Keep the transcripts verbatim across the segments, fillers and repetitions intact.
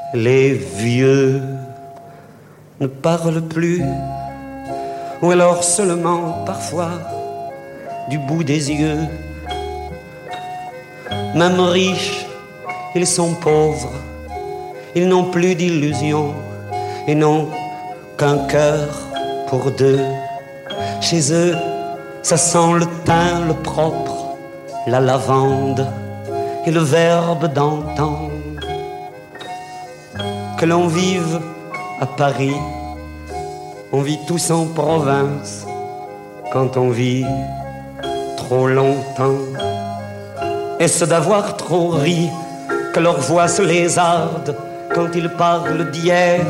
Les vieux ne parlent plus, ou alors seulement parfois du bout des yeux. Même riches, ils sont pauvres, ils n'ont plus d'illusions et n'ont qu'un cœur pour deux. Chez eux, ça sent le thym, le propre, la lavande et le verbe d'antan. Que l'on vive à Paris, on vit tous en province quand on vit trop longtemps. Est-ce d'avoir trop ri que leur voix se lézarde quand ils parlent d'hier,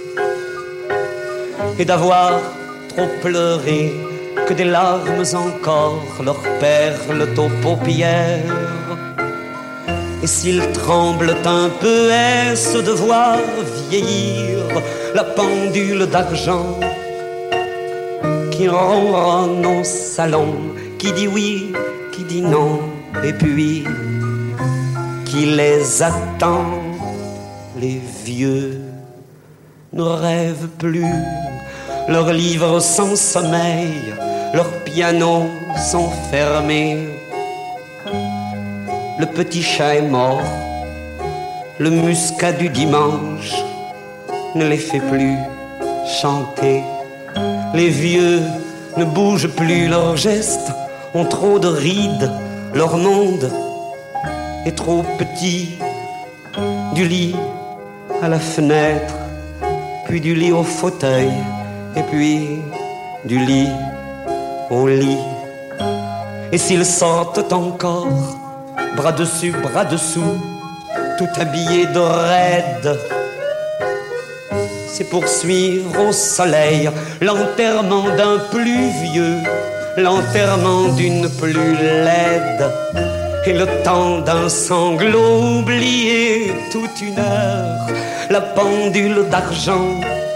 et d'avoir trop pleuré que des larmes encore leur perlent aux paupières? Et s'ils tremblent un peu, est-ce de voir vieillir la pendule d'argent qui ronronne au salon, qui dit oui, qui dit non, et puis qui les attend? Les vieux ne rêvent plus, leurs livres sans sommeil, leurs pianos sont fermés. Le petit chat est mort, le muscat du dimanche ne les fait plus chanter. Les vieux ne bougent plus, leurs gestes ont trop de rides, leur monde est trop petit. Du lit à la fenêtre, puis du lit au fauteuil, et puis du lit au lit. Et s'ils sortent encore, bras dessus, bras dessous, tout habillé de raide, c'est pour suivre au soleil l'enterrement d'un plus vieux, l'enterrement d'une plus laide, et le temps d'un sanglot oublié toute une heure, la pendule d'argent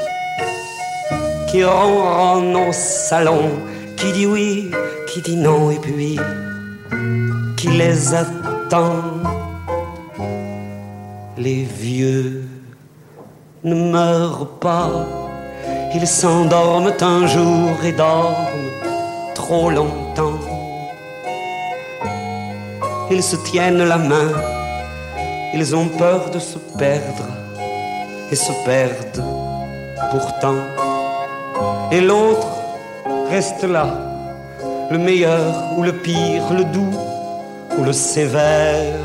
qui ronronne au salon, qui dit oui, qui dit non, et puis qui les attend. Les vieux ne meurent pas, ils s'endorment un jour et dorment trop longtemps. Ils se tiennent la main, ils ont peur de se perdre et se perdent pourtant. Et l'autre reste là, le meilleur ou le pire, le doux ou le sévère.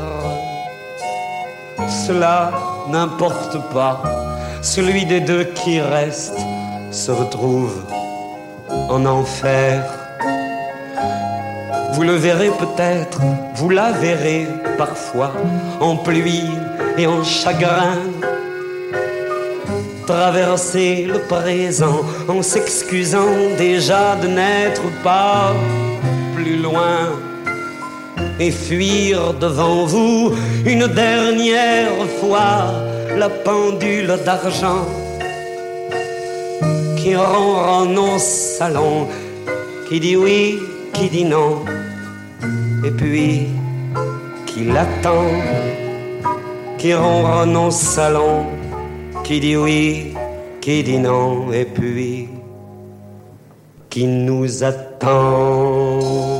Cela n'importe pas, celui des deux qui reste se retrouve en enfer. Vous le verrez peut-être, vous la verrez parfois, en pluie et en chagrin, traverser le présent en s'excusant déjà de n'être pas plus loin, et fuir devant vous une dernière fois la pendule d'argent qui ronronne au salon, qui dit oui, qui dit non, et puis qui l'attend, qui ronronne au salon, qui dit oui, qui dit non, et puis qui nous attend.